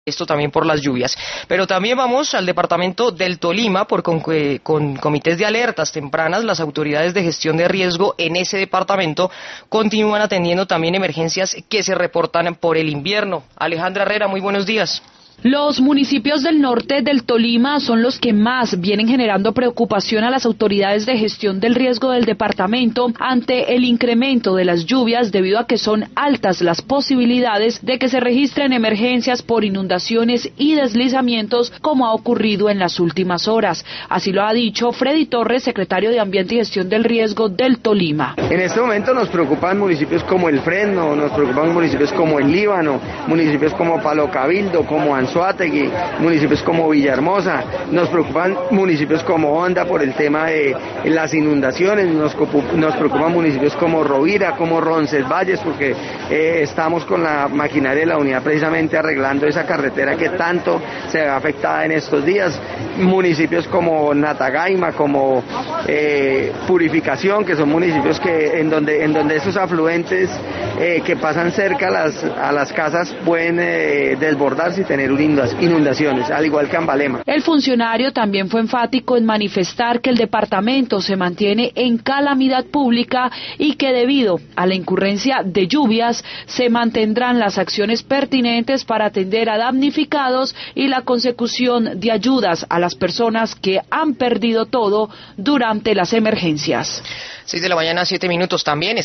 Esto también por las lluvias. Pero también vamos al departamento del Tolima, con comités de alertas tempranas. Las autoridades de gestión de riesgo en ese departamento continúan atendiendo también emergencias que se reportan por el invierno. Alejandra Herrera, muy buenos días. Los municipios del norte del Tolima son los que más vienen generando preocupación a las autoridades de gestión del riesgo del departamento ante el incremento de las lluvias debido a que son altas las posibilidades de que se registren emergencias por inundaciones y deslizamientos como ha ocurrido en las últimas horas. Así lo ha dicho Freddy Torres, secretario de Ambiente y Gestión del Riesgo del Tolima. En este momento nos preocupan municipios como El Fresno, nos preocupan municipios como El Líbano, municipios como Palo Cabildo, como Anzoátegui, municipios como Villahermosa, nos preocupan municipios como Honda por el tema de las inundaciones, nos preocupan municipios como Rovira, como Roncesvalles, porque estamos con la maquinaria de la unidad precisamente arreglando esa carretera que tanto se ve afectada en estos días, municipios como Natagaima, como Purificación, que son municipios en donde esos afluentes que pasan cerca a las casas pueden desbordarse y tener inundaciones, al igual que Ambalema. El funcionario también fue enfático en manifestar que el departamento se mantiene en calamidad pública y que debido a la incurrencia de lluvias se mantendrán las acciones pertinentes para atender a damnificados y la consecución de ayudas a las personas que han perdido todo durante las emergencias. 6 de la mañana, 7 minutos también.